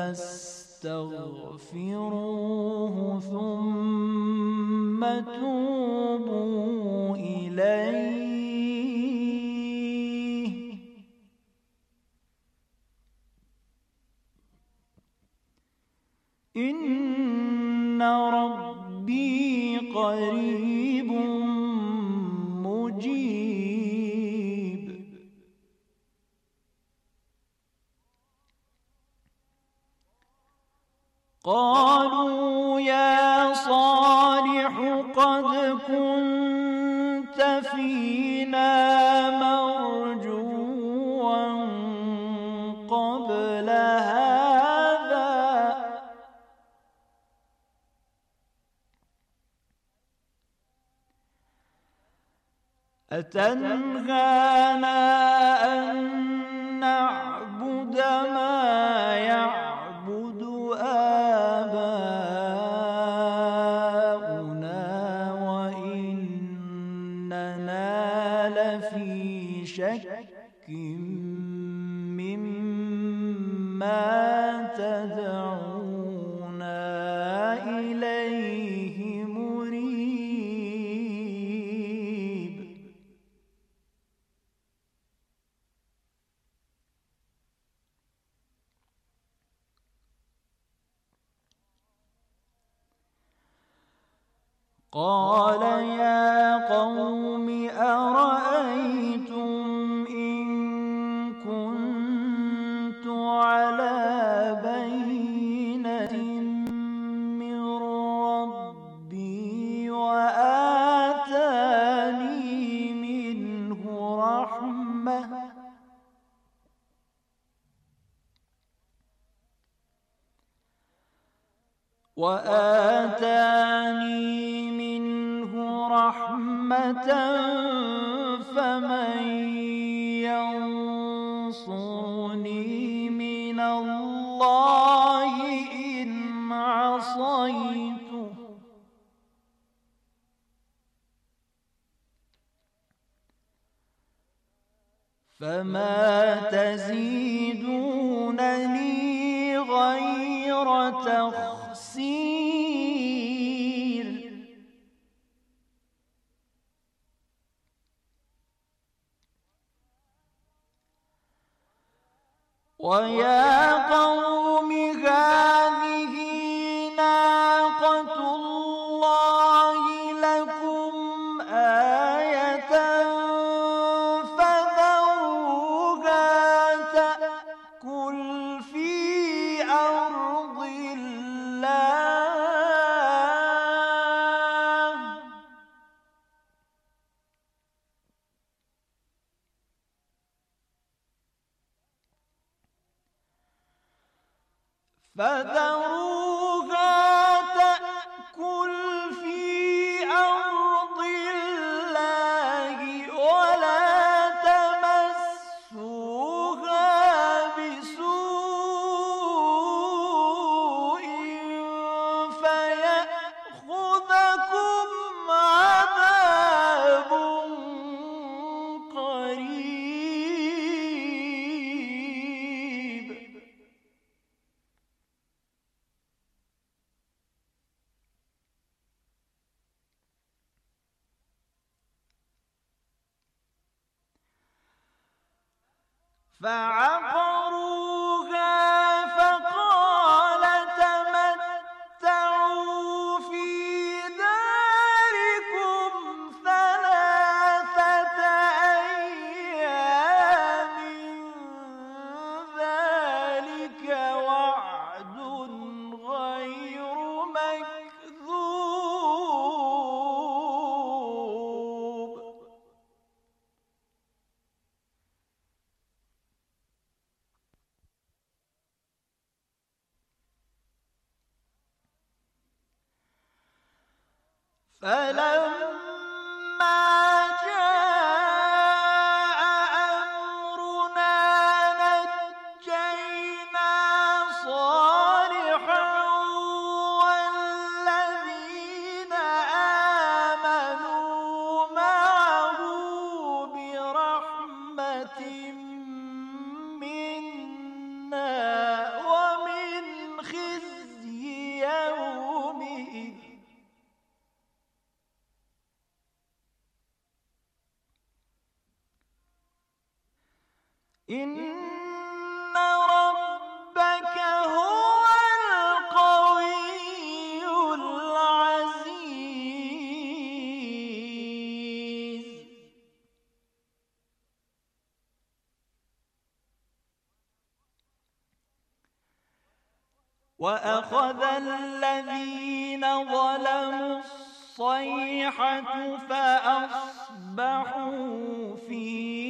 فاستغفروه ثم توبوا إليه إن ربي قريب مجيب. قالوا يا صالح قد كنت فينا مرجوا قبل هذا أتنهانا أن نعبد ما يعبد آباؤنا وإننا لفي شك مما تدعونا إليه مريب. قال يا قوم أرأيتم إن كنت على بينة من ربي وآتاني منه رحمة فمن ينصرني من الله إن عصيته فما تزيدونني غير تخسير. ويا قوم هذه ناقة الله لكم آية فذروها تأكل في أرض الله ولا تمسوها بسوء فيأخذكم عذاب قريب. فعقروها فقال تمتعوا في داركم 3 أيام ذلك وعد غير مكذوب. فلما جاء أمرنا نجينا صالحا والذين آمنوا معه برحمة منا ومن إن ربك هو القوي العزيز. وأخذ الذين ظلموا الصيحة فأصبحوا في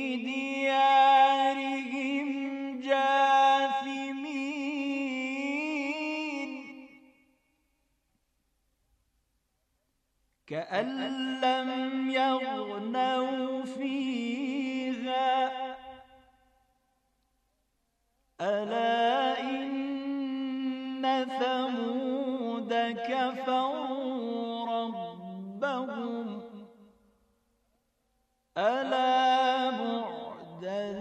ديارهم جاثمين كأن لم يغنوا فيها ألا إن ثمود كفروا ربهم ألا بعدا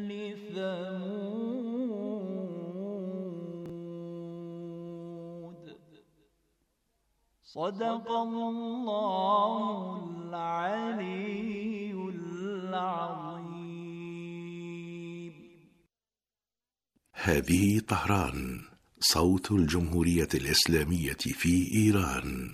لثمود. صدق الله العلي العظيم. هذه طهران، صوت الجمهورية الإسلامية في إيران.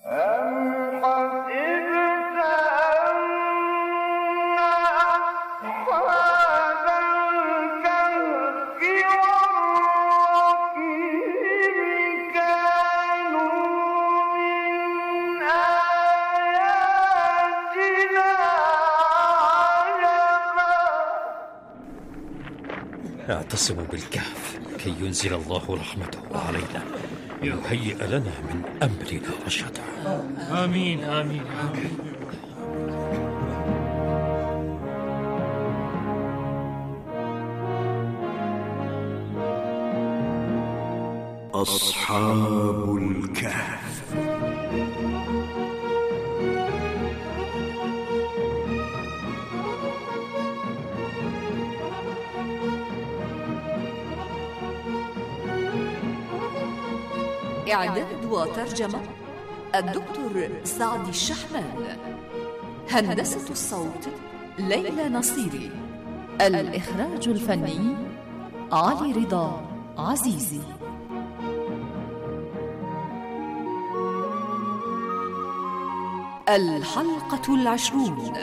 اعتصموا بالكهف كي ينزل الله رحمته علينا ويهيئ لنا من أمرنا رشدا. آمين آمين آمين. أصحاب الكهف. إعداد وترجمة الدكتور سعد الشحمان. هندسة الصوت ليلى نصيري. الإخراج الفني علي رضا عزيزي. الحلقة 20.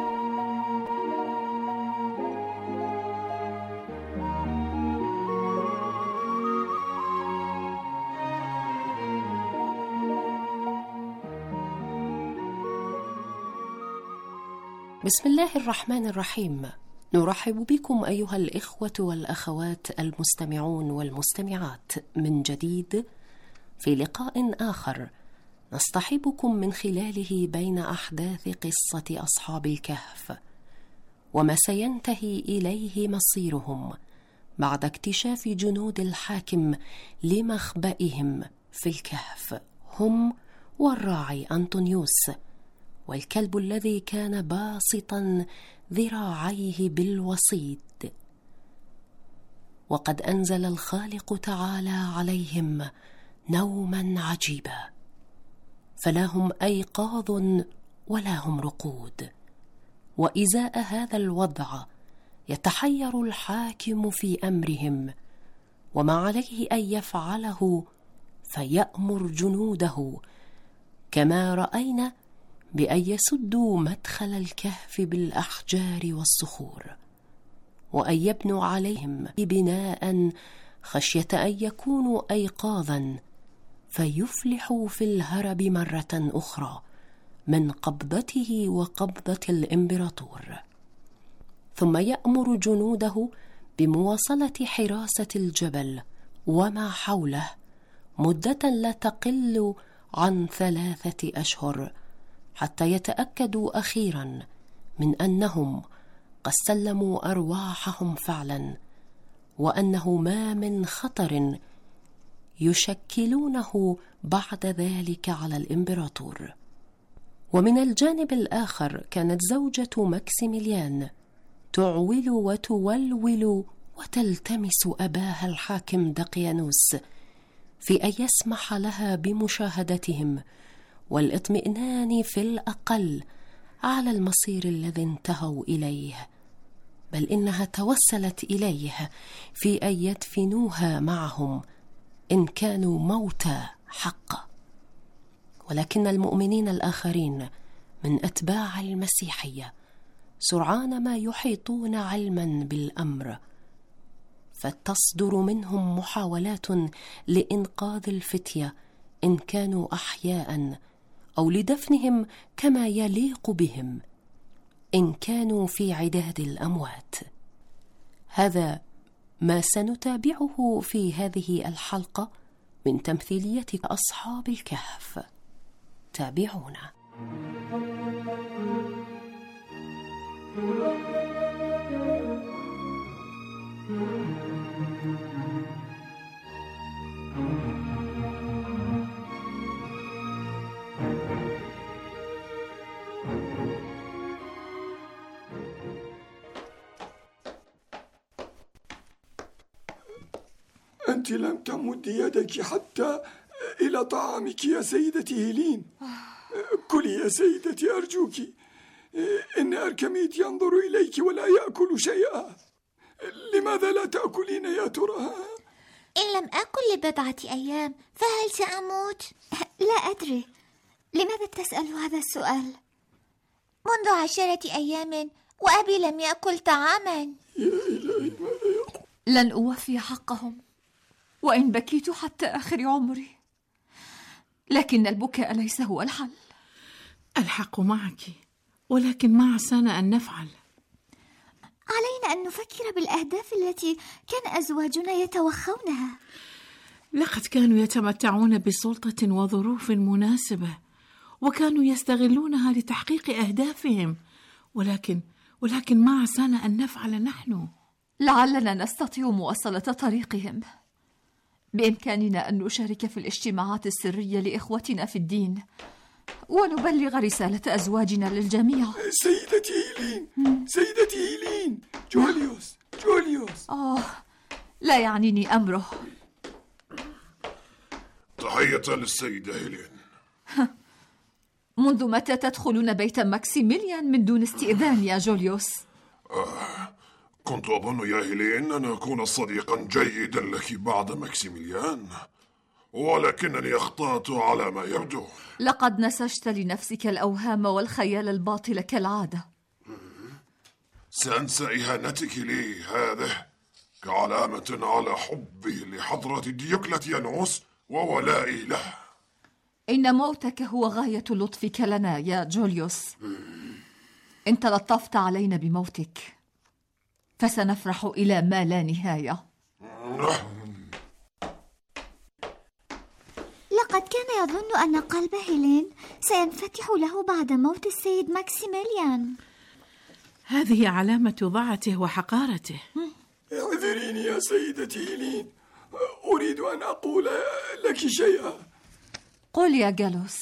بسم الله الرحمن الرحيم. نرحب بكم أيها الإخوة والأخوات المستمعون والمستمعات من جديد في لقاء آخر نصطحبكم من خلاله بين أحداث قصة أصحاب الكهف وما سينتهي إليه مصيرهم بعد اكتشاف جنود الحاكم لمخبئهم في الكهف، هم والراعي أنطونيوس والكلب الذي كان باسطا ذراعيه بالوسيط. وقد أنزل الخالق تعالى عليهم نوما عجيبا، فلا هم أيقاظ ولا هم رقود. وإزاء هذا الوضع يتحير الحاكم في أمرهم، وما عليه أن يفعله فيأمر جنوده كما رأينا بأن يسدوا مدخل الكهف بالأحجار والصخور، وأن يبنوا عليهم بناء خشية أن يكونوا أيقاظا فيفلحوا في الهرب مرة أخرى من قبضته وقبضة الإمبراطور. ثم يأمر جنوده بمواصلة حراسة الجبل وما حوله مدة لا تقل عن 3 أشهر، حتى يتأكدوا أخيرا من أنهم قد سلموا أرواحهم فعلا، وأنه ما من خطر يشكلونه بعد ذلك على الإمبراطور. ومن الجانب الآخر كانت زوجة ماكسيميليان تعول وتولول وتلتمس أباها الحاكم دقيانوس في أن يسمح لها بمشاهدتهم والاطمئنان في الأقل على المصير الذي انتهوا إليه، بل إنها توسلت إليه في أن يدفنوها معهم إن كانوا موتى حقا. ولكن المؤمنين الآخرين من أتباع المسيحية سرعان ما يحيطون علما بالأمر، فتصدر منهم محاولات لإنقاذ الفتية إن كانوا أحياء، أو لدفنهم كما يليق بهم إن كانوا في عداد الأموات. هذا ما سنتابعه في هذه الحلقة من تمثيلية أصحاب الكهف. تابعونا. أنت لم تمد يدك حتى إلى طعامك يا سيدتي هيلين. كلي يا سيدتي أرجوك، إن أركميت ينظر إليك ولا يأكل شيئا. لماذا لا تأكلين يا ترى؟ إن لم أكل لبضعة أيام فهل سأموت؟ لا أدري. لماذا تسأل هذا السؤال؟ منذ 10 أيام وأبي لم يأكل طعاما. يا إلهي ماذا يقول؟ لن أوفي حقهم وإن بكيت حتى آخر عمري، لكن البكاء ليس هو الحل. الحق معك، ولكن ما عسانا أن نفعل؟ علينا أن نفكر بالأهداف التي كان أزواجنا يتوخونها. لقد كانوا يتمتعون بسلطة وظروف مناسبة، وكانوا يستغلونها لتحقيق أهدافهم، ولكن ما عسانا أن نفعل نحن؟ لعلنا نستطيع مواصلة طريقهم. بإمكاننا أن نشارك في الاجتماعات السرية لإخوتنا في الدين، ونبلغ رسالة أزواجنا للجميع. سيدتي هيلين، جوليوس. لا يعنيني أمره. تحية للسيدة هيلين. منذ متى تدخلون بيت ماكسيميليان من دون استئذان يا جوليوس؟ كنت أظن يا هيلين أن أكون صديقا جيدا لك بعد ماكسيميليان، ولكنني أخطأت على ما يبدو. لقد نسجت لنفسك الأوهام والخيال الباطل كالعادة. سأنسى إهانتك لي هذه كعلامة على حبي لحضرة ديوكلتيانوس وولائي له. إن موتك هو غاية لطفك لنا يا جوليوس. إن تلطفت علينا بموتك فسنفرح إلى ما لا نهاية. لقد كان يظن أن قلب هيلين سينفتح له بعد موت السيد ماكسيميليان. هذه علامة ضعته وحقارته. اعذريني يا سيدتي هيلين، أريد أن أقول لك شيئا. قل يا جالوس.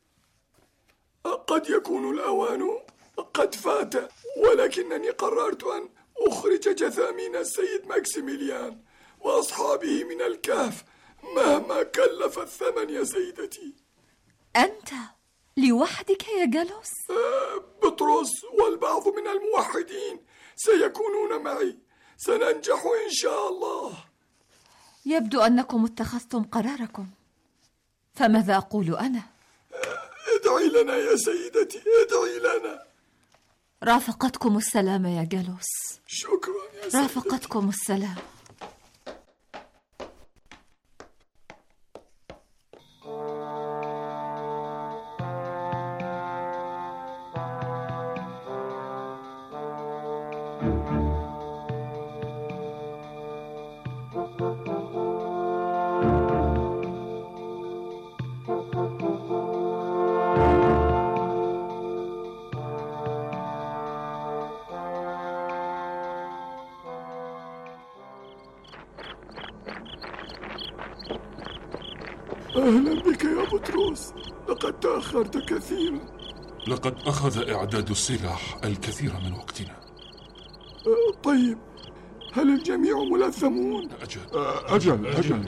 قد يكون الأوان قد فات، ولكنني قررت أن أخرج جثامين السيد ماكسيميليان وأصحابه من الكهف مهما كلف الثمن يا سيدتي. أنت لوحدك يا جالوس؟ بطرس والبعض من الموحدين سيكونون معي. سننجح إن شاء الله. يبدو أنكم اتخذتم قراركم، فماذا أقول أنا؟ ادعي لنا يا سيدتي، ادعي لنا. رافقتكم السلامة يا جالوس. شكرا يا سيدتي. رافقتكم السلام. أهلا بك يا بطرس، لقد تأخرت كثيرا. لقد أخذ إعداد السلاح الكثير من وقتنا. طيب، هل الجميع ملثمون؟ أجل.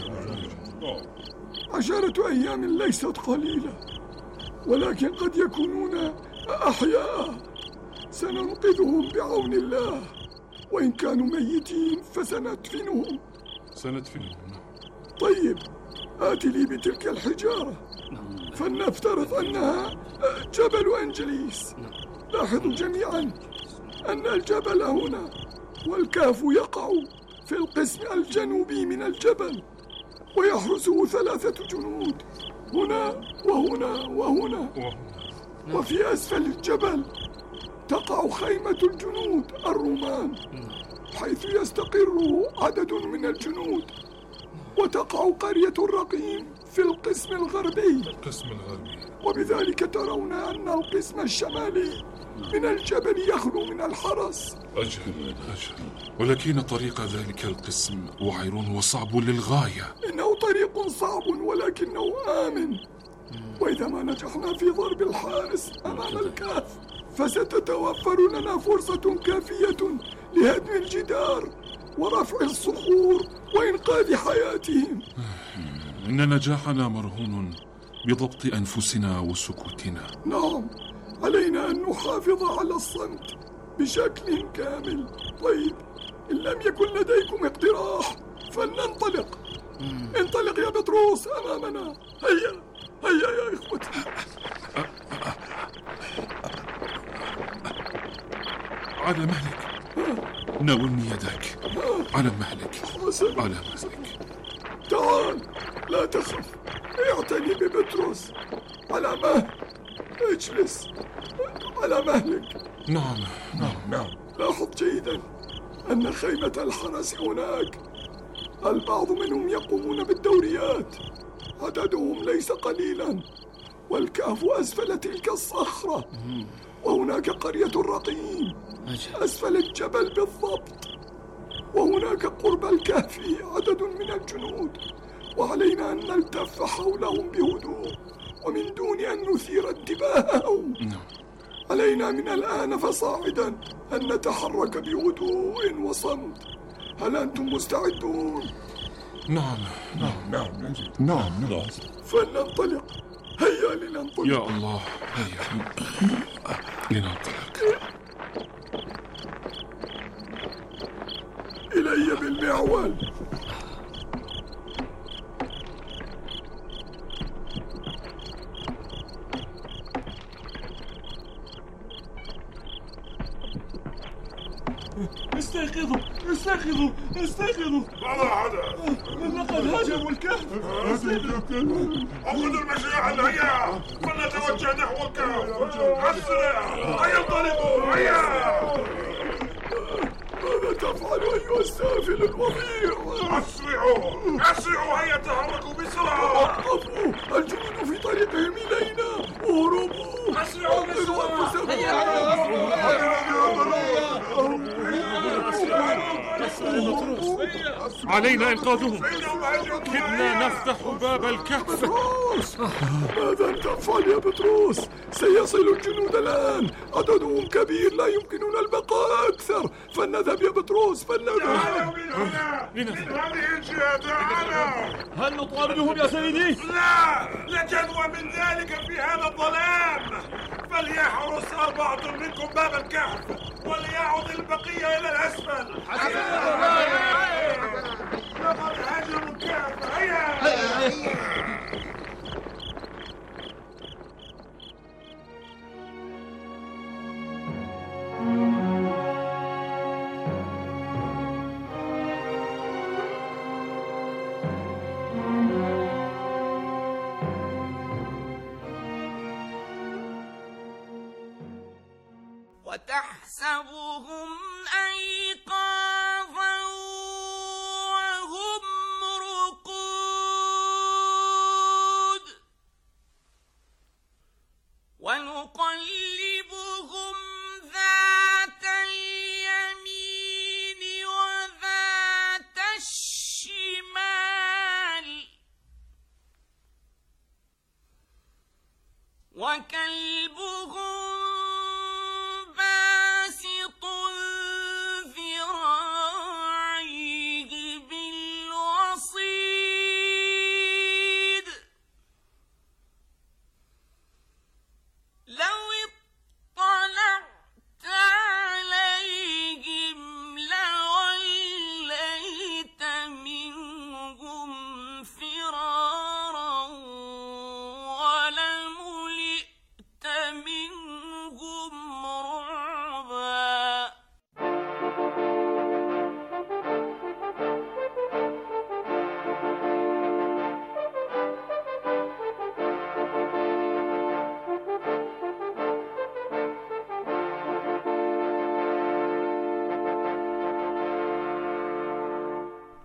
10 أيام ليست قليلة، ولكن قد يكونون أحياء. سننقذهم بعون الله، وإن كانوا ميتين فسندفنهم. سندفنهم. طيب، آتي لي بتلك الحجارة، فلنفترض أنها جبل أنجليس. لاحظوا جميعا أن الجبل هنا، والكهف يقع في القسم الجنوبي من الجبل، ويحرسه 3 جنود، هنا وهنا وهنا. وفي أسفل الجبل تقع خيمة الجنود الرومان، حيث يستقر عدد من الجنود، وتقع قرية الرقيم في القسم الغربي. وبذلك ترون أن القسم الشمالي من الجبل يخلو من الحرس. أجل. ولكن طريق ذلك القسم وعر وصعب للغاية. إنه طريق صعب ولكنه آمن، وإذا ما نجحنا في ضرب الحارس أمام الكهف فستتوفر لنا فرصة كافية لهدم الجدار ورفع الصخور وإنقاذ حياتهم. إن نجاحنا مرهون بضبط أنفسنا وسكوتنا. نعم، علينا أن نحافظ على الصمت بشكل كامل. طيب، إن لم يكن لديكم اقتراح فلننطلق. انطلق يا بطرس أمامنا. هيا يا إخوتي. على مهلك، ناولني يدك. على مهلك. تعال، لا تخف، اعتني ببطرس. على مهل، اجلس على مهلك. نعم. لاحظ جيدا أن خيمة الحرس هناك، البعض منهم يقومون بالدوريات، عددهم ليس قليلا، والكهف أسفل تلك الصخرة، وهناك قرية الرقيم أسفل الجبل بالضبط، وهناك قرب الكهف عدد من الجنود، وعلينا أن نلتف حولهم بهدوء ومن دون أن نثير انتباههم. علينا من الآن فصاعدا أن نتحرك بهدوء وصمت. هل أنتم مستعدون؟ نعم. فلننطلق. هيا لننطلق. يا الله، هيا لننطلق. إلي بالمعول. استيقظوا. ماذا حدث؟ لقد هاجموا الكهف. أخذوا المشاعل. هيا فلنتوجه نحو الكهف. أسرع، هيا انطلقوا. هيا. ماذا تفعل أيها السافل الوضيع؟ أسرعوا، هيا تحركوا بسرعة. وقفوا، الجنود في طريقهم إلينا. اهربوا. أسرعوا بسرعة. علينا إنقاذهم. كدنا نفتح باب الكهف. ماذا تفعل يا بطرس؟ سيصل الجنود الآن، عددهم كبير، لا يمكننا البقاء أكثر. فلنذهب يا بطرس، تعالوا من هنا، من هذه الجهة. تعالوا. هل نطاردهم يا سيدي؟ لا جدوى من ذلك في هذا الظلام. فليحرس 4 منكم باب الكهف، وليعد البقية إلى الأسفل. لقد هاجموا الكهف. هيا. وتحسبهم أيقاظا وهم رقود ونقلبهم ذات اليمين وذات الشمال وكلبهم لو اطلعت عليهم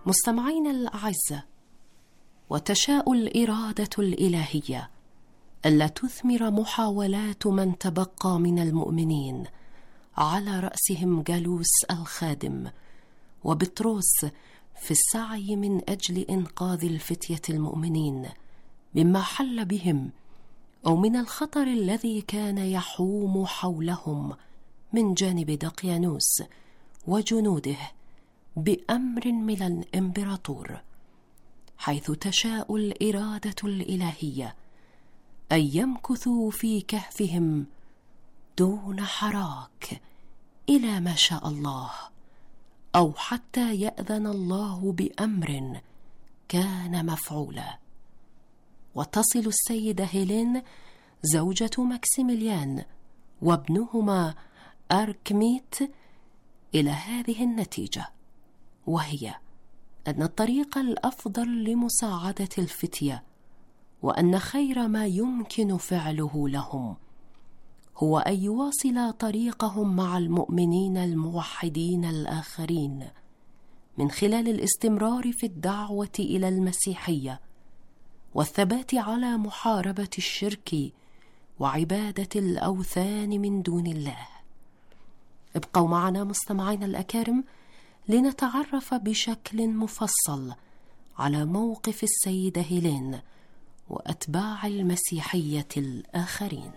مستمعين الأعزة، وتشاء الإرادة الإلهية ألا تثمر محاولات من تبقى من المؤمنين، على رأسهم جالوس الخادم وبطرس، في السعي من أجل إنقاذ الفتية المؤمنين مما حل بهم أو من الخطر الذي كان يحوم حولهم من جانب دقيانوس وجنوده بأمر من الإمبراطور، حيث تشاء الإرادة الإلهية أن يمكثوا في كهفهم دون حراك إلى ما شاء الله، أو حتى يأذن الله بأمر كان مفعولا. وتصل السيدة هيلين زوجة ماكسيميليان وابنهما أركميت إلى هذه النتيجة، وهي أن الطريق الأفضل لمساعدة الفتية وأن خير ما يمكن فعله لهم هو أن يواصل طريقهم مع المؤمنين الموحدين الآخرين من خلال الاستمرار في الدعوة إلى المسيحية والثبات على محاربة الشرك وعبادة الأوثان من دون الله. ابقوا معنا مستمعين الأكارم لنتعرف بشكل مفصل على موقف السيدة هيلين وأتباع المسيحية الآخرين.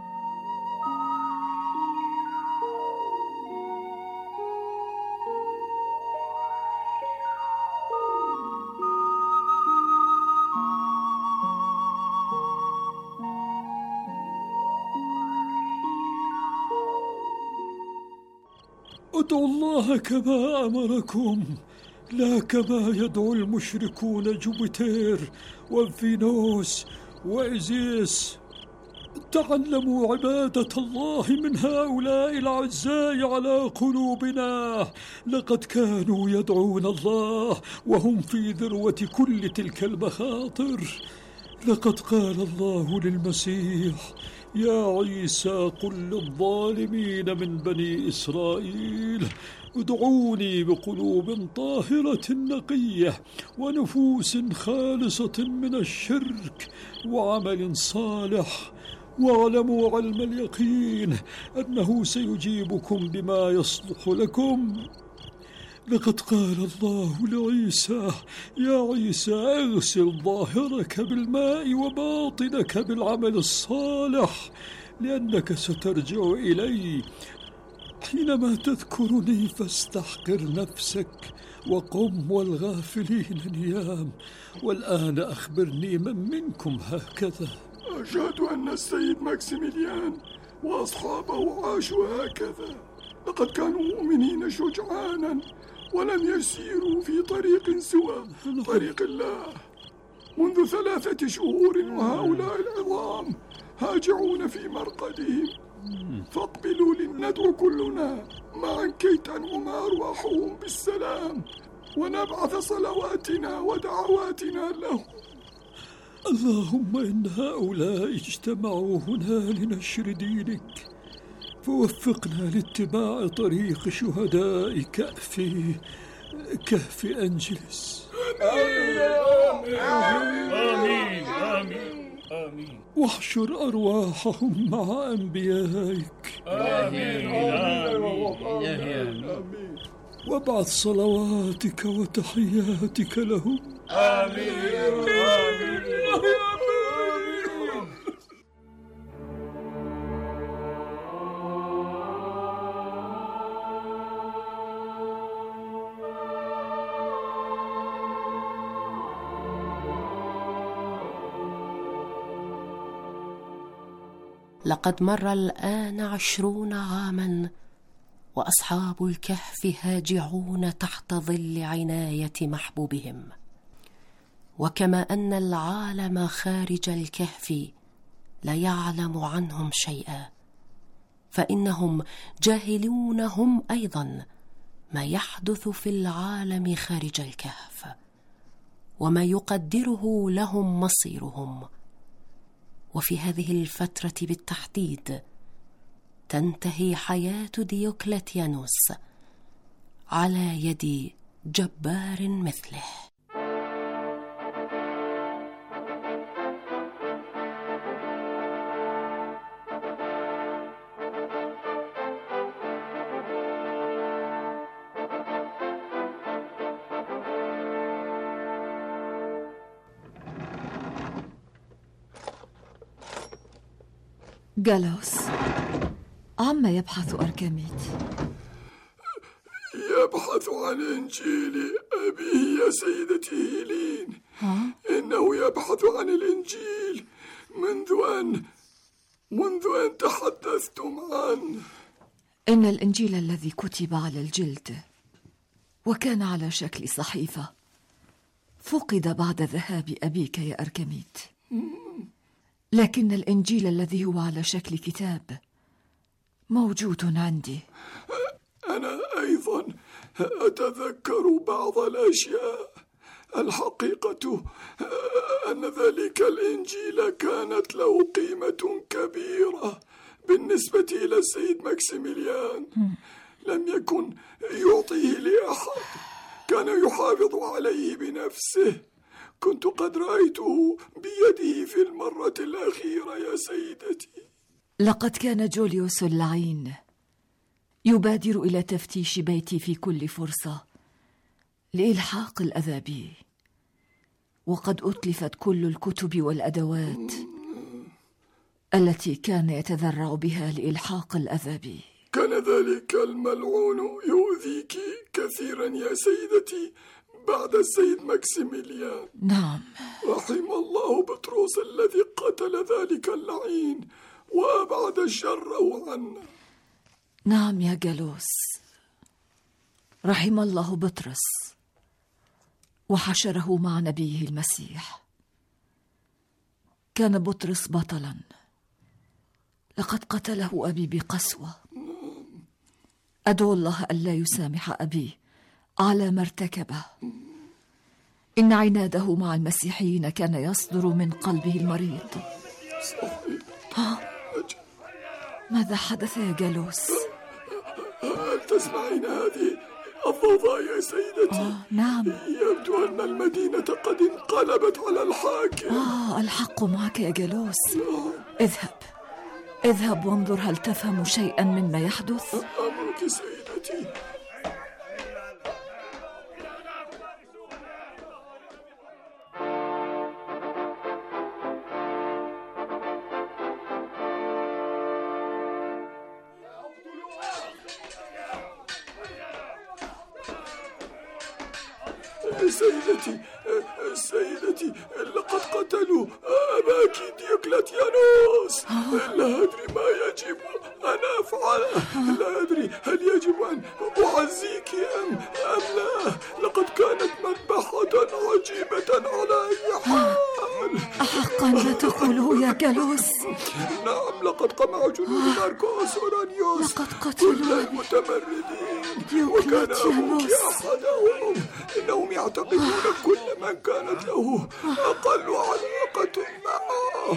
ادعوا الله كما أمركم، لا كما يدعو المشركون جوبيتر وفينوس وإزيس. تعلموا عبادة الله من هؤلاء الأعزاء على قلوبنا. لقد كانوا يدعون الله وهم في ذروة كل تلك المخاطر. لقد قال الله للمسيح: يا عيسى قل للظالمين من بني إسرائيل ادعوني بقلوب طاهرة نقية ونفوس خالصة من الشرك وعمل صالح، واعلموا علم اليقين أنه سيجيبكم بما يصلح لكم. لقد قال الله لعيسى: يا عيسى اغسل ظاهرك بالماء وباطنك بالعمل الصالح، لأنك سترجع إلي. حينما تذكرني فاستحقر نفسك وقم والغافلين نيام. والآن أخبرني من منكم هكذا. أشهد أن السيد ماكسيميليان وأصحابه عاشوا هكذا. لقد كانوا مؤمنين شجعانا ولم يسيروا في طريق سوى طريق الله منذ 3 شهور، وهؤلاء العظام هاجعون في مرقدهم. فاقبلوا لندعو كلنا معا كي تنعم أرواحهم بالسلام ونبعث صلواتنا ودعواتنا لهم. اللهم إن هؤلاء اجتمعوا هنا لنشر دينك، فوفقنا لاتباع طريق شهداء كهف أنجلس. آمين آمين آمين آمين. واحشر أرواحهم مع أنبيائك. آمين آمين. وابعث صلواتك وتحياتك لهم. آمين آمين. لقد مر الآن 20 عاما وأصحاب الكهف هاجعون تحت ظل عناية محبوبهم، وكما أن العالم خارج الكهف لا يعلم عنهم شيئا، فإنهم جاهلون هم أيضا ما يحدث في العالم خارج الكهف وما يقدره لهم مصيرهم. وفي هذه الفترة بالتحديد تنتهي حياة ديوكلتيانوس على يد جبار مثله. جالوس، عما يبحث أركميد؟ يبحث عن إنجيل أبيه يا سيدتي هيلين. إنه يبحث عن الإنجيل منذ أن تحدثتم عنه. إن الإنجيل الذي كتب على الجلد وكان على شكل صحيفة فقد بعد ذهاب أبيك يا أركميد، لكن الإنجيل الذي هو على شكل كتاب موجود عندي. أنا أيضا أتذكر بعض الأشياء. الحقيقة أن ذلك الإنجيل كانت له قيمة كبيرة بالنسبة إلى السيد ماكسيميليان. لم يكن يعطيه لأحد، كان يحافظ عليه بنفسه. كنت قد رأيته بيده في المرة الأخيرة يا سيدتي. لقد كان جوليوس اللعين يبادر إلى تفتيش بيتي في كل فرصة لإلحاق الأذى بي، وقد أتلفت كل الكتب والأدوات التي كان يتذرع بها لإلحاق الأذى بي. كان ذلك الملعون يؤذيك كثيرا يا سيدتي بعد السيد ماكسيميليان. نعم. رحم الله بطرس الذي قتل ذلك اللعين وأبعد شره عنا. نعم يا جالوس، رحم الله بطرس وحشره مع نبيه المسيح. كان بطرس بطلا، لقد قتله أبي بقسوة. أدعو الله ألا يسامح أبي على ما ارتكبه. إن عناده مع المسيحيين كان يصدر من قلبه المريض. ماذا حدث يا جالوس؟ هل تسمعين هذه الضوضاء يا سيدتي؟ نعم. يبدو أن المدينة قد انقلبت على الحاكم. الحق معك يا جالوس. اذهب وانظر هل تفهم شيئا مما يحدث. أمرك سيدتي. سيدتي لقد قتلوا أباك ديوكلتيانوس. لا أدري ما يجب أن أفعله. لا أدري هل يجب أن أعزيك أم لا. لقد كانت مذبحة عجيبة على أي حال. أحقا ما تقوله يا جالوس؟ نعم، لقد قمع جنود ماركوس أورانيوس كل المتمردين، وكان أبوك أحدهم. إنهم يعتقدون كل من كانت له أقل علاقة معه.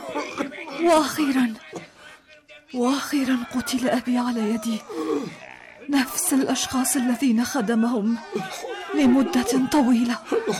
وأخيرا قتل أبي على يدي نفس الأشخاص الذين خدمهم لمدة طويلة.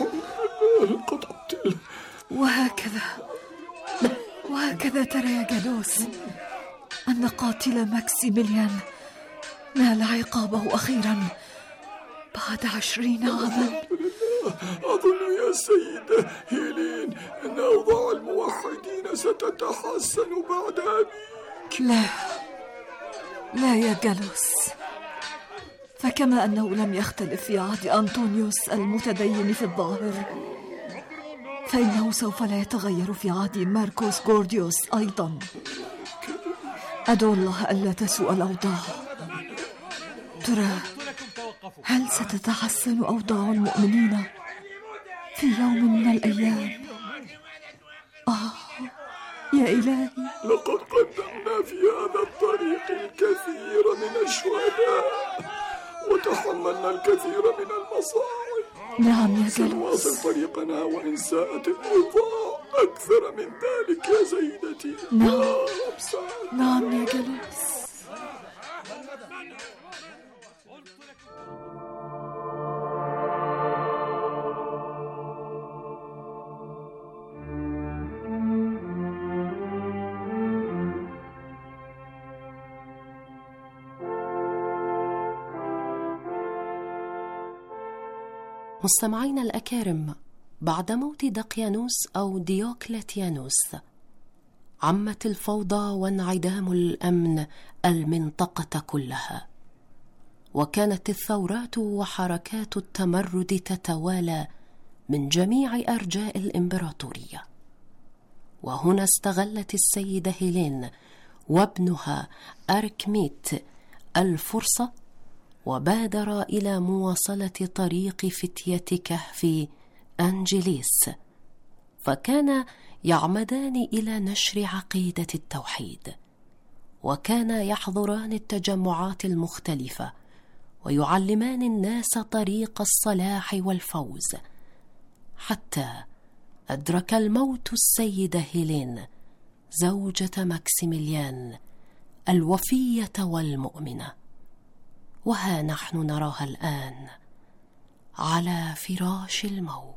وهكذا ترى يا جالوس أن قاتل ماكسيميليان نال عقابه أخيرا بعد 20 عاما. أظن يا سيدة هيلين أن أوضاع الموحدين ستتحسن بعد أبيك. لا يا جالوس، فكما أنه لم يختلف في عهد أنطونيوس المتدين في الظاهر، فإنه سوف لا يتغير في عهد ماركوس غورديوس أيضا. أدعو الله ألا تسوء الأوضاع. ترى هل ستتحسن أوضاع المؤمنين في يوم من الأيام؟ يا إلهي، لقد قدمنا في هذا الطريق الكثير من الشهداء وتحملنا الكثير من المصاعب. نعم يا جالوس، سنواصل طريقنا وإن ساءت الأوضاع أكثر من ذلك يا سيدتي. نعم يا جالوس. مستمعين الأكارم، بعد موت دقيانوس أو ديوكليتيانوس عمت الفوضى وانعدام الأمن المنطقة كلها، وكانت الثورات وحركات التمرد تتوالى من جميع أرجاء الإمبراطورية. وهنا استغلت السيدة هيلين وابنها أركميت الفرصة، وبادر إلى مواصلة طريق فتية كهف أنجليس، فكان يعمدان إلى نشر عقيدة التوحيد، وكان يحضران التجمعات المختلفة ويعلمان الناس طريق الصلاح والفوز، حتى أدرك الموت السيدة هيلين زوجة ماكسيميليان الوفية والمؤمنة، وها نحن نراها الآن على فراش الموت.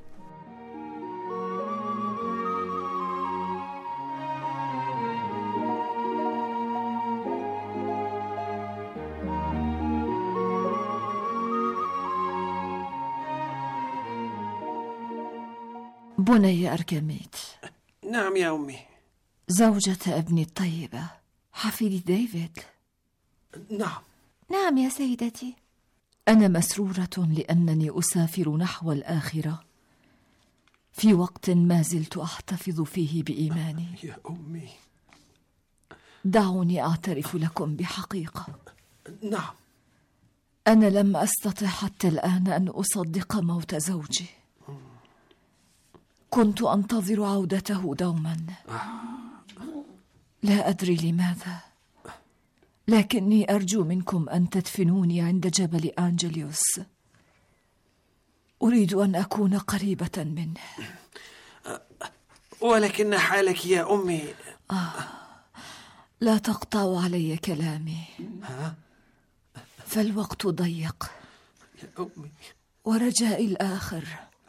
بني أركميت. نعم يا أمي. زوجة ابني الطيبة حفيدي ديفيد. نعم. نعم يا سيدتي. أنا مسرورة لأنني أسافر نحو الآخرة في وقت ما زلت أحتفظ فيه بإيماني. يا أمي. دعوني أعترف لكم بحقيقة. نعم. أنا لم أستطع حتى الآن أن أصدق موت زوجي. كنت أنتظر عودته دوما، لا أدري لماذا، لكني أرجو منكم أن تدفنوني عند جبل أنجليوس. أريد أن أكون قريبة منه. ولكن حالك يا أمي. لا تقطعوا علي كلامي، فالوقت ضيق يا أمي، ورجائي الآخر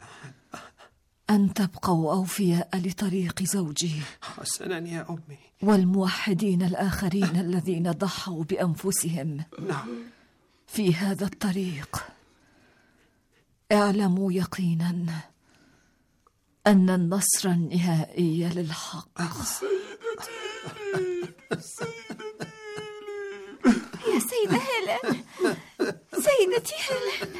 أن تبقوا أوفياء لطريق زوجي. حسنا يا أمي. والموحدين الآخرين الذين ضحوا بأنفسهم في هذا الطريق. اعلموا يقينا أن النصر النهائي للحق. يا سيدة هيلين، سيدتي هيلين.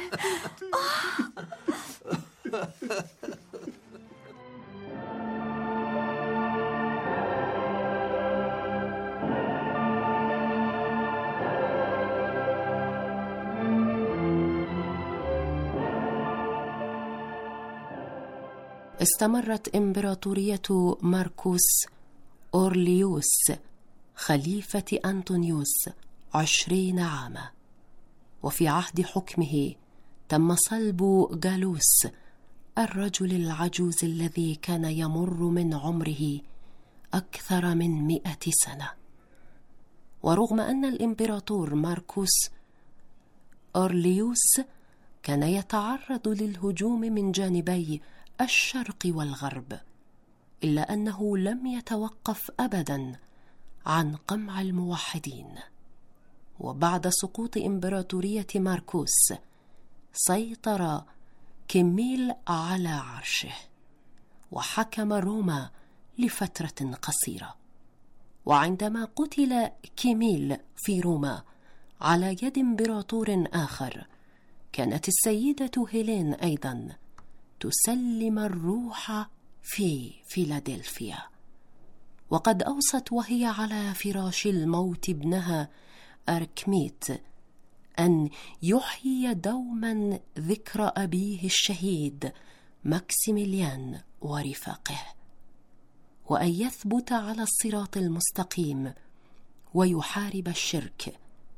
استمرت إمبراطورية ماركوس أورليوس خليفة أنطونيوس 20 عاما، وفي عهد حكمه تم صلب جالوس الرجل العجوز الذي كان يمر من عمره أكثر من 100 سنة. ورغم أن الإمبراطور ماركوس أورليوس كان يتعرض للهجوم من جانبي الشرق والغرب، إلا أنه لم يتوقف أبدا عن قمع الموحدين. وبعد سقوط إمبراطورية ماركوس سيطر كيميل على عرشه وحكم روما لفترة قصيرة. وعندما قتل كيميل في روما على يد إمبراطور آخر، كانت السيدة هيلين أيضا تسلم الروح في فيلادلفيا، وقد أوصت وهي على فراش الموت ابنها أركميت أن يحيي دوما ذكرى أبيه الشهيد ماكسيميليان ورفاقه، وأن يثبت على الصراط المستقيم ويحارب الشرك.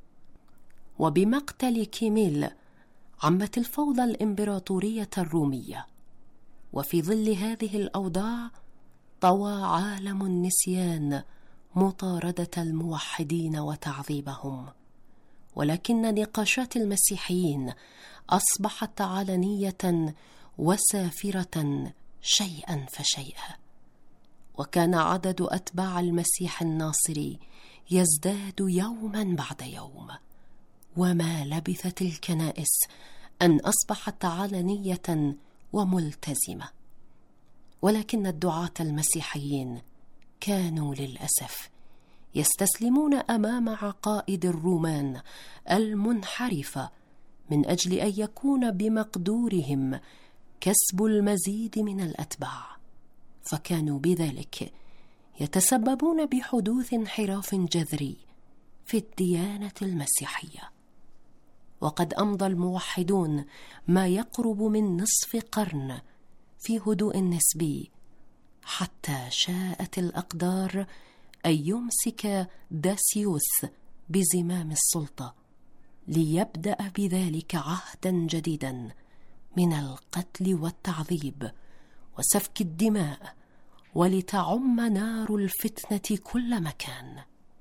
وبمقتل كيميل عمت الفوضى الإمبراطورية الرومية، وفي ظل هذه الأوضاع طوى عالم النسيان مطاردة الموحدين وتعذيبهم. ولكن نقاشات المسيحيين أصبحت علنية وسافرة شيئا فشيئا، وكان عدد أتباع المسيح الناصري يزداد يوما بعد يوم، وما لبثت الكنائس أن أصبحت علنية وملتزمة. ولكن الدعاة المسيحيين كانوا للأسف يستسلمون أمام عقائد الرومان المنحرفة من أجل أن يكون بمقدورهم كسب المزيد من الأتباع، فكانوا بذلك يتسببون بحدوث انحراف جذري في الديانة المسيحية. وقد أمضى الموحدون ما يقرب من نصف قرن في هدوء نسبي، حتى شاءت الأقدار أن يمسك داسيوس بزمام السلطة ليبدأ بذلك عهدا جديدا من القتل والتعذيب وسفك الدماء، ولتعم نار الفتنة كل مكان.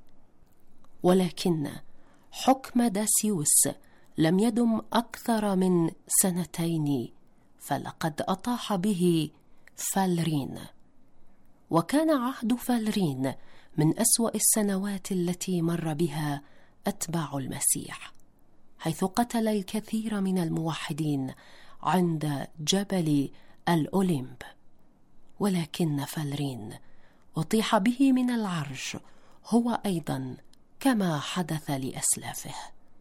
ولكن حكم داسيوس لم يدم أكثر من 2 سنين، فلقد أطاح به فالرين. وكان عهد فالرين من أسوأ السنوات التي مر بها أتباع المسيح، حيث قتل الكثير من الموحدين عند جبل الأوليمب. ولكن فالرين أطيح به من العرش هو أيضا، كما حدث لأسلافه.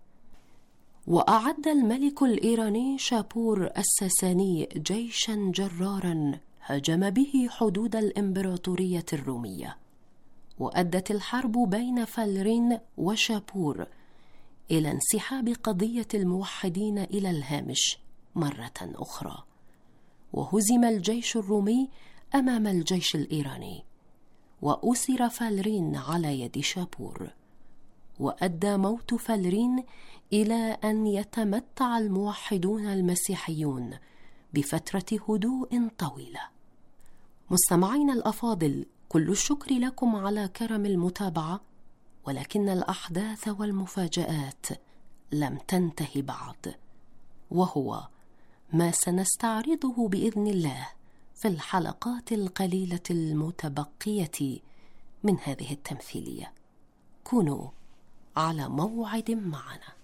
وأعد الملك الإيراني شابور الساساني جيشا جرارا هاجم به حدود الإمبراطورية الرومية، وأدت الحرب بين فالرين وشابور إلى انسحاب قضية الموحدين إلى الهامش مرة أخرى، وهزم الجيش الرومي أمام الجيش الإيراني، وأسر فالرين على يد شابور. وأدى موت فالرين إلى أن يتمتع الموحدون المسيحيون بفترة هدوء طويلة. مستمعين الأفاضل، كل الشكر لكم على كرم المتابعة، ولكن الأحداث والمفاجآت لم تنتهي بعد، وهو ما سنستعرضه بإذن الله في الحلقات القليلة المتبقية من هذه التمثيلية. كونوا على موعد معنا.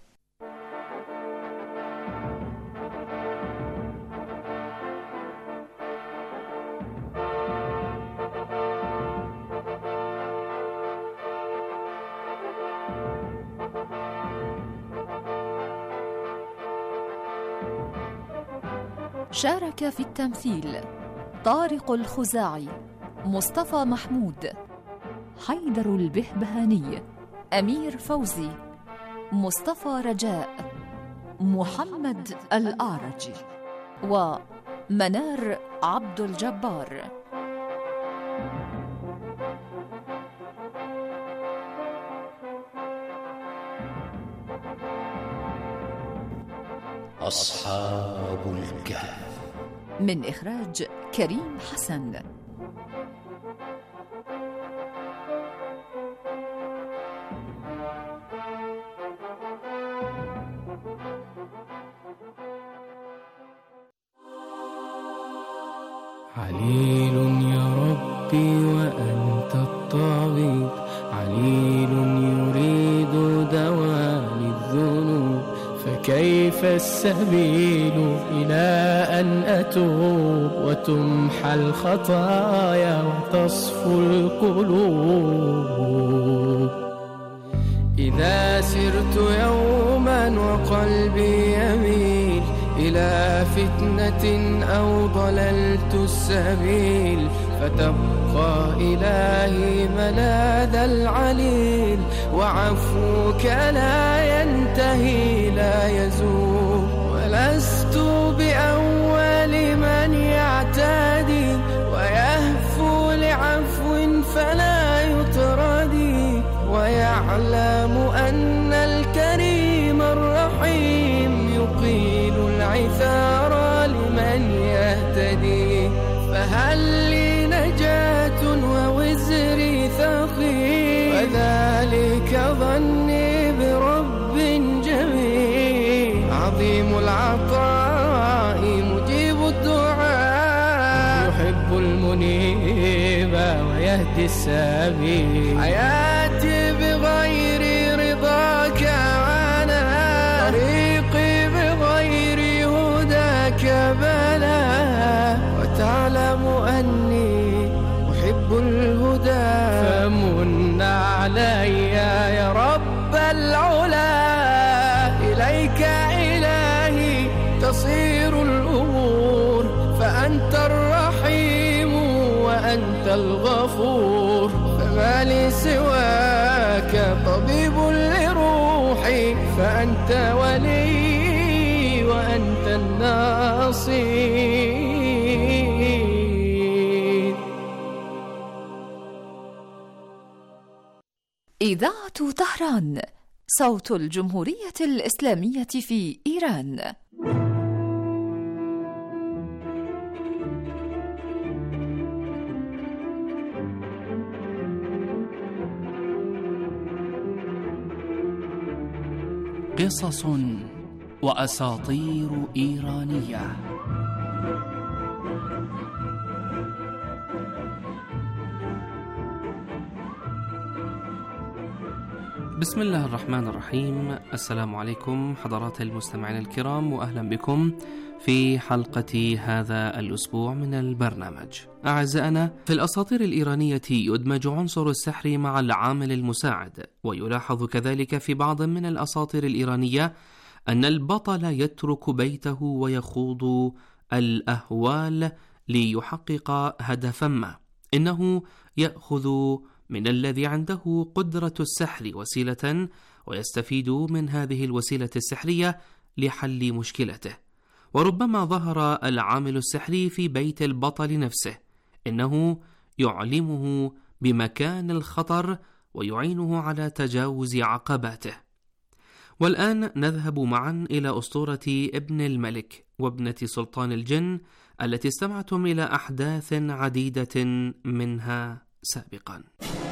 شارك في التمثيل طارق الخزاعي، مصطفى محمود، حيدر البهبهاني، أمير فوزي، مصطفى رجاء، محمد الأعرجي، ومنار عبد الجبار. أصحاب الكهف، من إخراج كريم حسن. عليل يا ربي وأنت الطبيب، عليل يريد دواء الذنوب، فكيف السبيل إلى أن أتوب وتمحى الخطايا وتصفو القلوب؟ إذا سرت يوما وقلبي يميل إلى فتنة أو ضللت السبيل، فتبقى إلهي ملاذ العليل، وعفوك لا ينتهي لا يزول. ولست بأول من يعتدي ويهفو لعفو فلا يطردي، ويعلم أن الكريم الرحيم يقيل العثار لمن يهتدي. فهل لي نجاة ووزري ثقيل، وذلك ظني برب جميل. عظيم العطاء مجيب الدعاء، يحب المنيب ويهدي السبيل. حياتي بغير رضاك عنا، طريقي بغير علي يا رب العلا. إليك إلهي تصير الأمور، فأنت الرحيم وأنت الغفور، فما لي سواك طبيب لروحي، فأنت ولي وأنت الناصر. إذاعة طهران، صوت الجمهورية الإسلامية في إيران. قصص وأساطير إيرانية. بسم الله الرحمن الرحيم. السلام عليكم حضرات المستمعين الكرام، وأهلا بكم في حلقة هذا الأسبوع من البرنامج. أعزائنا، في الأساطير الإيرانية يدمج عنصر السحر مع العامل المساعد، ويلاحظ كذلك في بعض من الأساطير الإيرانية أن البطل يترك بيته ويخوض الأهوال ليحقق هدفا ما. إنه يأخذ من الذي عنده قدرة السحر وسيلة، ويستفيد من هذه الوسيلة السحرية لحل مشكلته. وربما ظهر العامل السحري في بيت البطل نفسه، إنه يعلمه بمكان الخطر ويعينه على تجاوز عقباته. والآن نذهب معا إلى أسطورة ابن الملك وابنة سلطان الجن التي استمعتم إلى أحداث عديدة منها سابقا.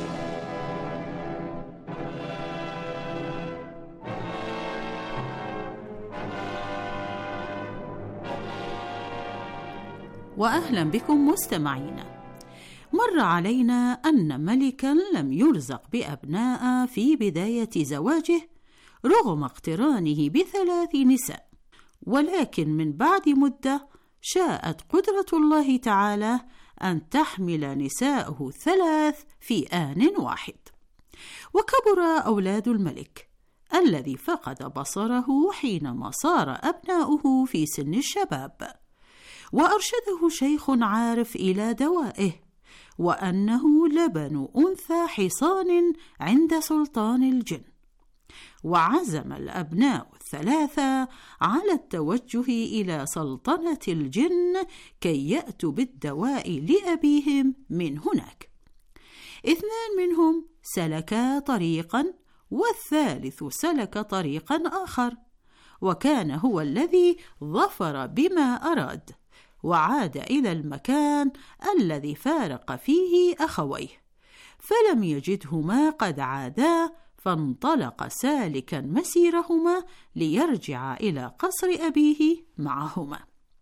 وأهلا بكم مستمعينا. مر علينا أن ملكا لم يرزق بأبناء في بداية زواجه رغم اقترانه ب3 نساء، ولكن من بعد مدة شاءت قدرة الله تعالى أن تحمل نساءه 3 في آن واحد. وكبر أولاد الملك الذي فقد بصره حينما صار أبناؤه في سن الشباب، وأرشده شيخ عارف إلى دوائه، وأنه لبن أنثى حصان عند سلطان الجن. وعزم الأبناء 3 على التوجه إلى سلطنة الجن كي يأتوا بالدواء لأبيهم من هناك. 2 منهم سلكا طريقا، والثالث سلك طريقا آخر، وكان هو الذي ظفر بما أراد، وعاد إلى المكان الذي فارق فيه أخويه، فلم يجدهما قد عادا، فانطلق سالكا مسيرهما ليرجع إلى قصر أبيه معهما.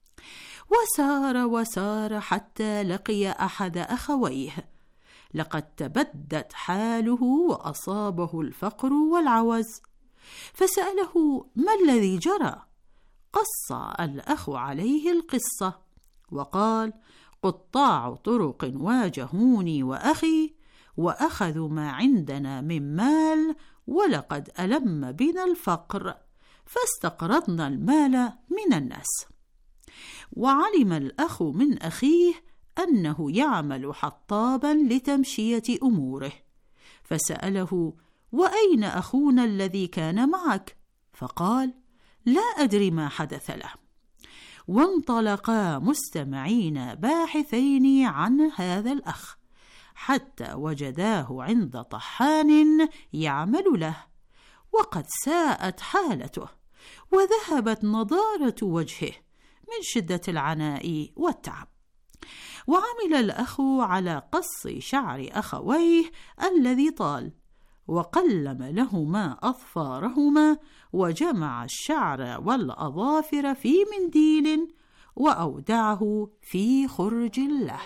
وسار حتى لقي أحد أخويه، لقد تبدت حاله وأصابه الفقر والعوز، فسأله ما الذي جرى؟ قص الأخ عليه القصة وقال: قطاع طرق واجهوني وأخي، وأخذوا ما عندنا من مال، ولقد ألم بنا الفقر، فاستقرضنا المال من الناس. وعلم الأخ من أخيه أنه يعمل حطابا لتمشية أموره، فسأله: وأين أخونا الذي كان معك؟ فقال: لا أدري ما حدث له. وانطلقا مستمعين باحثين عن هذا الأخ، حتى وجداه عند طحان يعمل له، وقد ساءت حالته، وذهبت نضارة وجهه من شدة العناء والتعب. وعمل الأخ على قص شعر أخويه الذي طال، وقلم لهما أظفارهما، وجمع الشعر والأظافر في منديل، وأودعه في خرج له.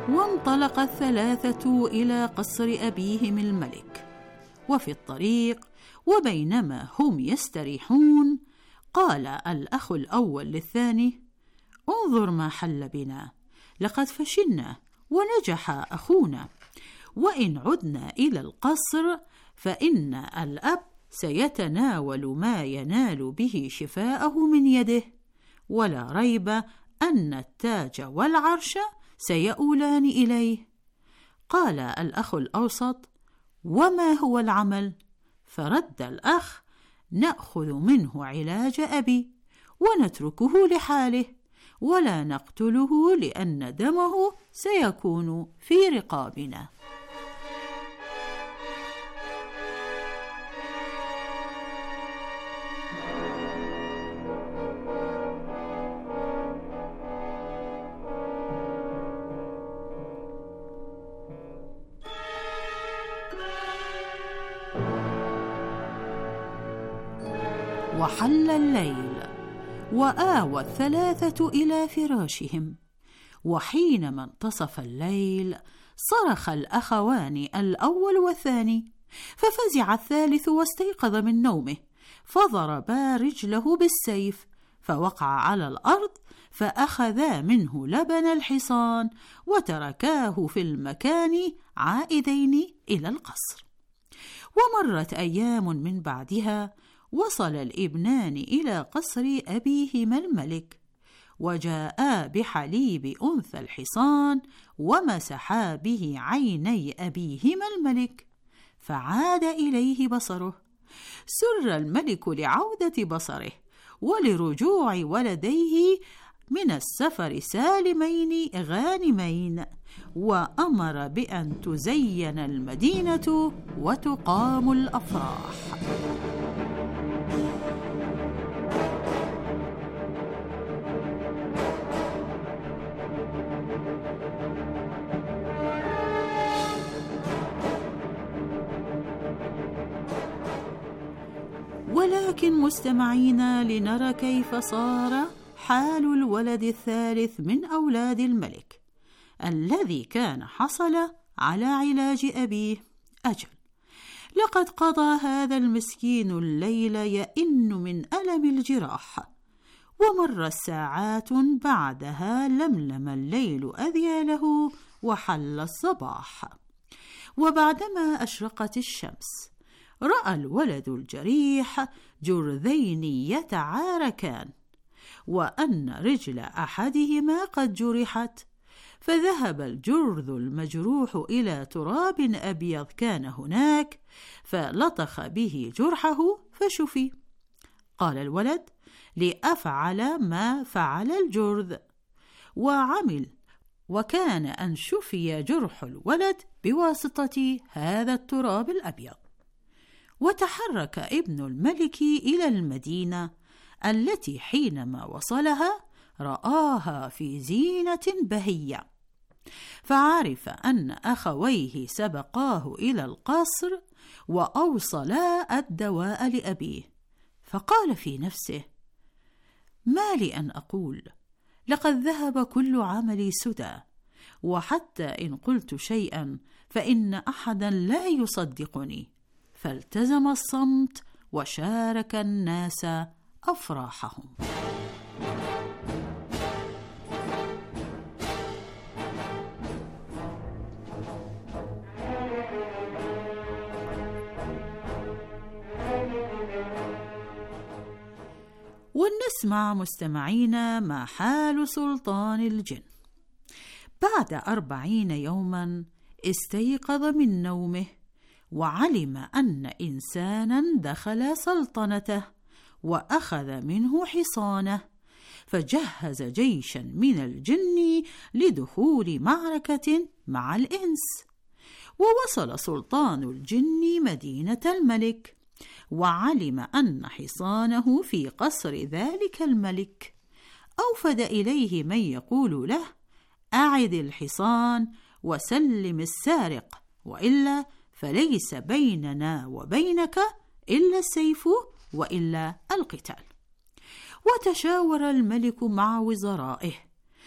وانطلق الثلاثة إلى قصر أبيهم الملك. وفي الطريق وبينما هم يستريحون قال الأخ الأول للثاني: انظر ما حل بنا، لقد فشلنا ونجح أخونا، وإن عدنا إلى القصر فإن الأب سيتناول ما ينال به شفاءه من يده، ولا ريب أن التاج والعرش سيؤولان إليه. قال الأخ الأوسط: وما هو العمل؟ فرد الأخ: نأخذ منه علاج أبي ونتركه لحاله، ولا نقتله لأن دمه سيكون في رقابنا. وحل الليل، وآوى الثلاثة إلى فراشهم، وحينما انتصف الليل صرخ الأخوان الأول والثاني، ففزع الثالث واستيقظ من نومه، فضربا رجله بالسيف فوقع على الأرض، فأخذا منه لبن الحصان وتركاه في المكان عائدين إلى القصر. ومرت أيام من بعدها، وصل الابنان إلى قصر أبيهما الملك، وجاءا بحليب أنثى الحصان ومسحا به عيني أبيهما الملك، فعاد إليه بصره. سر الملك لعودة بصره ولرجوع ولديه من السفر سالمين غانمين، وأمر بأن تزين المدينة وتقام الأفراح. ولكن مستمعين لنرى كيف صار حال الولد الثالث من أولاد الملك الذي كان حصل على علاج أبيه. أجل، لقد قضى هذا المسكين الليل يئن من ألم الجراح، ومر الساعات بعدها لملم الليل أذياله وحل الصباح. وبعدما أشرقت الشمس رأى الولد الجريح جرذين يتعاركان، وأن رجل أحدهما قد جرحت، فذهب الجرذ المجروح إلى تراب أبيض كان هناك، فلطخ به جرحه فشفي. قال الولد: لأفعل ما فعل الجرذ، وعمل، وكان أن شفي جرح الولد بواسطة هذا التراب الأبيض. وتحرك ابن الملك إلى المدينة التي حينما وصلها رآها في زينة بهية، فعرف أن أخويه سبقاه إلى القصر وأوصلا الدواء لأبيه، فقال في نفسه: ما لي أن أقول؟ لقد ذهب كل عملي سدى، وحتى إن قلت شيئا فإن أحدا لا يصدقني. فالتزم الصمت وشارك الناس أفراحهم. ولنسمع مستمعين ما حال سلطان الجن. بعد 40 يوما استيقظ من نومه، وعلم أن إنسانا دخل سلطنته وأخذ منه حصانه، فجهز جيشا من الجن لدخول معركة مع الإنس. ووصل سلطان الجن مدينة الملك، وعلم أن حصانه في قصر ذلك الملك. أوفد إليه من يقول له: أعد الحصان وسلم السارق، وإلا فليس بيننا وبينك إلا السيف وإلا القتال. وتشاور الملك مع وزرائه،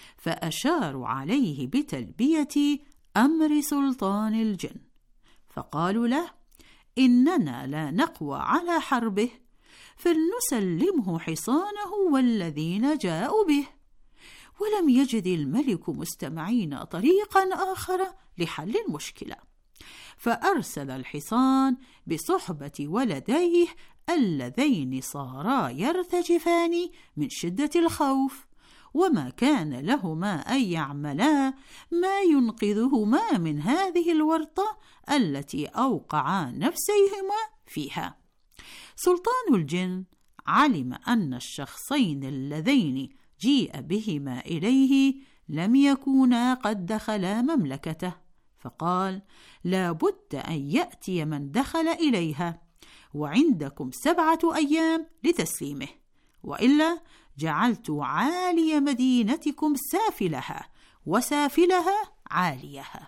فأشاروا عليه بتلبية أمر سلطان الجن، فقالوا له: إننا لا نقوى على حربه، فلنسلمه حصانه والذين جاءوا به. ولم يجد الملك مستمعين طريقا آخر لحل المشكلة، فأرسل الحصان بصحبة ولديه اللذين صارا يرتجفان من شدة الخوف، وما كان لهما أن يعملا ما ينقذهما من هذه الورطة التي أوقعا نفسيهما فيها. سلطان الجن علم أن الشخصين اللذين جيء بهما إليه لم يكونا قد دخلا مملكته، فقال: لا بد أن يأتي من دخل إليها، وعندكم 7 أيام لتسليمه، وإلا جعلت عالي مدينتكم سافلها وسافلها عاليها.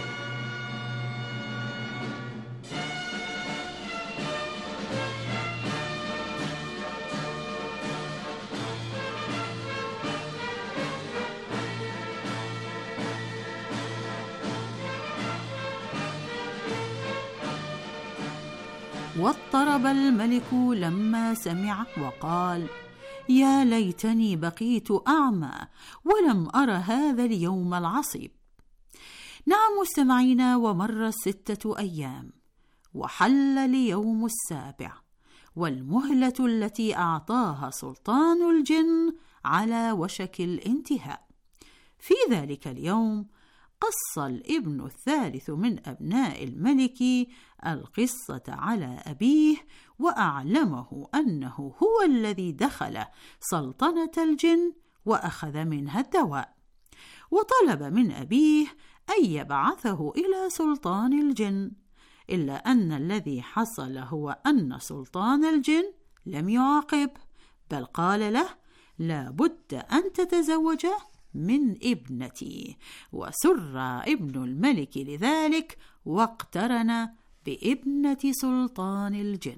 واضطرب الملك لما سمع وقال: يا ليتني بقيت أعمى ولم أرى هذا اليوم العصيب. نعم مستمعينا، ومر 6 أيام وحل اليوم 7، والمهلة التي أعطاها سلطان الجن على وشك الانتهاء. في ذلك اليوم قص الابن الثالث من أبناء الملك القصة على أبيه، وأعلمه أنه هو الذي دخل سلطنة الجن وأخذ منها الدواء، وطلب من أبيه أن يبعثه إلى سلطان الجن، إلا أن الذي حصل هو أن سلطان الجن لم يعاقب، بل قال له: لا بد أن تتزوج من ابنتي. وسر ابن الملك لذلك واقترن بابنة سلطان الجن.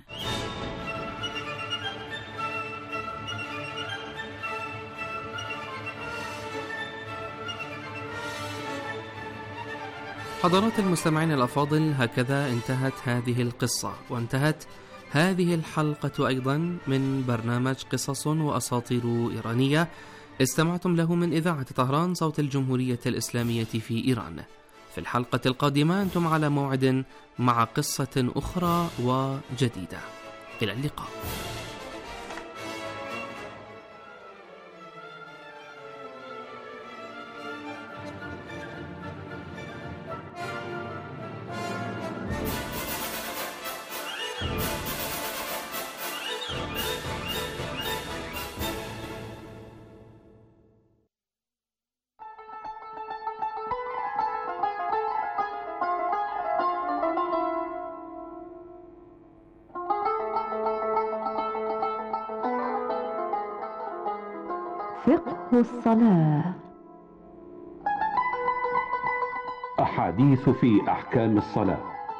حضرات المستمعين الأفاضل، هكذا انتهت هذه القصة، وانتهت هذه الحلقة أيضا من برنامج قصص وأساطير إيرانية استمعتم له من إذاعة طهران صوت الجمهورية الإسلامية في إيران. في الحلقة القادمة أنتم على موعد مع قصة أخرى وجديدة. إلى اللقاء. فقه الصلاة. أحاديث في أحكام الصلاة.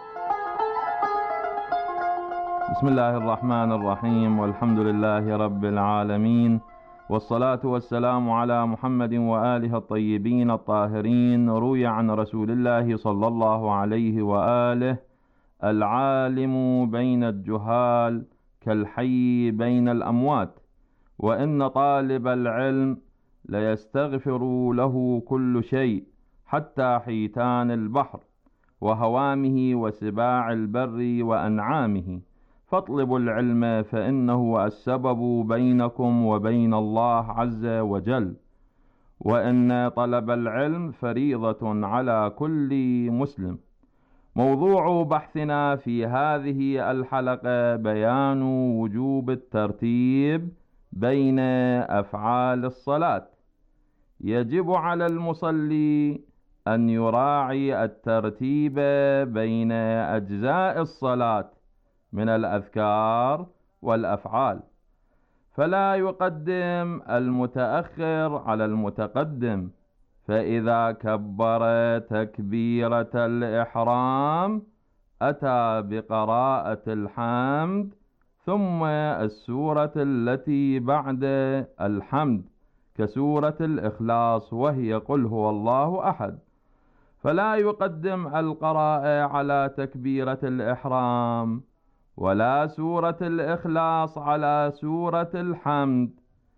بسم الله الرحمن الرحيم، والحمد لله رب العالمين، والصلاة والسلام على محمد وآله الطيبين الطاهرين. روي عن رسول الله صلى الله عليه وآله: العالم بين الجهال كالحي بين الأموات، وإن طالب العلم ليستغفر له كل شيء حتى حيتان البحر وهوامه وسباع البر وأنعامه، فاطلبوا العلم فإنه السبب بينكم وبين الله عز وجل، وإن طلب العلم فريضة على كل مسلم. موضوع بحثنا في هذه الحلقة بيان وجوب الترتيب بين أفعال الصلاة. يجب على المصلي أن يراعي الترتيب بين أجزاء الصلاة من الأذكار والأفعال، فلا يقدم المتأخر على المتقدم، فإذا كبر تكبيرة الإحرام أتى بقراءة الحمد ثم السورة التي بعد الحمد، كسورة الإخلاص وهي قل هو الله أحد، فلا يقدم القراءة على تكبيرة الإحرام، ولا سورة الإخلاص على سورة الحمد.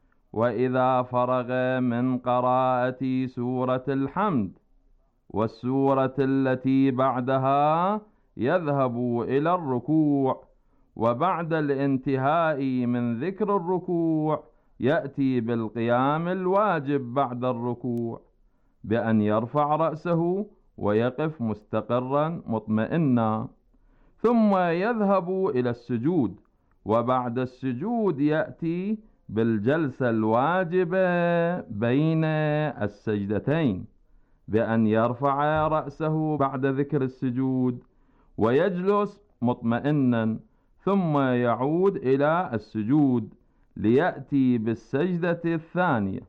وإذا فرغ من قراءة سورة الحمد والسورة التي بعدها يذهب إلى الركوع، وبعد الانتهاء من ذكر الركوع يأتي بالقيام الواجب بعد الركوع بأن يرفع رأسه ويقف مستقرا مطمئنا، ثم يذهب إلى السجود، وبعد السجود يأتي بالجلسة الواجبة بين السجدتين بأن يرفع رأسه بعد ذكر السجود ويجلس مطمئنا، ثم يعود إلى السجود ليأتي بالسجدة الثانية،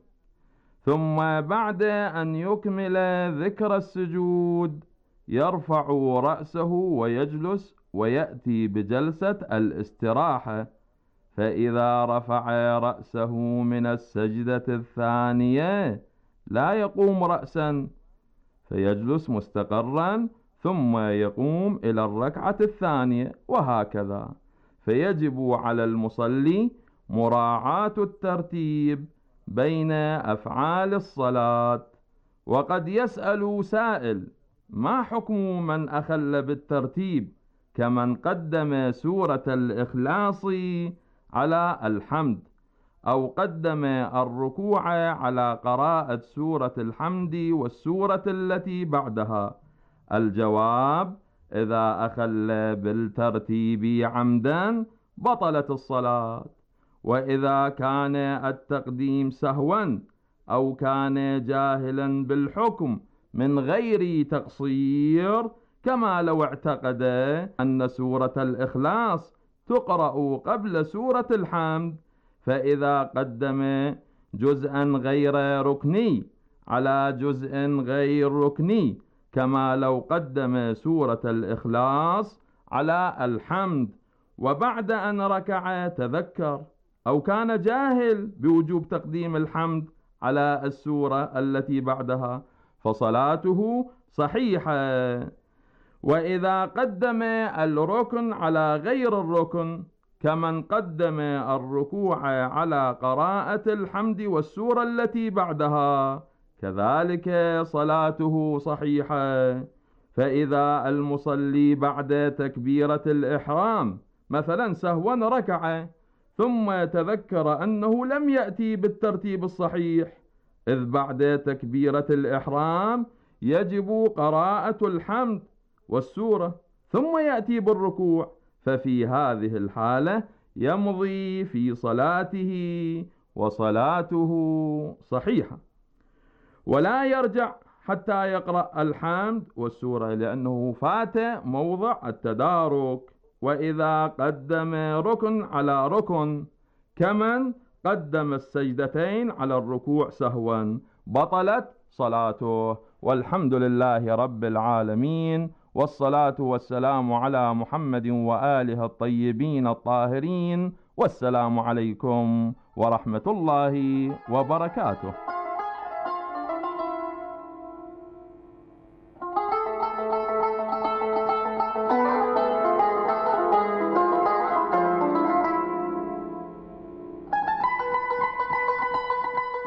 ثم بعد أن يكمل ذكر السجود يرفع رأسه ويجلس ويأتي بجلسة الاستراحة. فإذا رفع رأسه من السجدة الثانية لا يقوم رأسا، فيجلس مستقرا ثم يقوم إلى الركعة الثانية، وهكذا. فيجب على المصلي مراعاة الترتيب بين أفعال الصلاة. وقد يسأل سائل: ما حكم من أخل بالترتيب كمن قدم سورة الإخلاص على الحمد، أو قدم الركوع على قراءة سورة الحمد والسورة التي بعدها؟ الجواب: إذا أخل بالترتيب عمدا بطلت الصلاة، وإذا كان التقديم سهوا أو كان جاهلا بالحكم من غير تقصير، كما لو اعتقد أن سورة الإخلاص تقرأ قبل سورة الحمد، فإذا قدم جزءا غير ركني على جزء غير ركني، كما لو قدم سورة الإخلاص على الحمد وبعد أن ركع تذكر، أو كان جاهل بوجوب تقديم الحمد على السورة التي بعدها، فصلاته صحيحة. وإذا قدم الركن على غير الركن، كمن قدم الركوع على قراءة الحمد والسورة التي بعدها، كذلك صلاته صحيحة. فإذا المصلي بعد تكبيرة الإحرام مثلا سهوا ركع، ثم تذكر أنه لم يأتي بالترتيب الصحيح، إذ بعد تكبيرة الإحرام يجب قراءة الحمد والسورة ثم يأتي بالركوع، ففي هذه الحالة يمضي في صلاته وصلاته صحيحة، ولا يرجع حتى يقرأ الحمد والسورة، لأنه فات موضع التدارك. وإذا قدم ركن على ركن، كمن قدم السجدتين على الركوع سهوا، بطلت صلاته. والحمد لله رب العالمين، والصلاة والسلام على محمد وآله الطيبين الطاهرين، والسلام عليكم ورحمة الله وبركاته.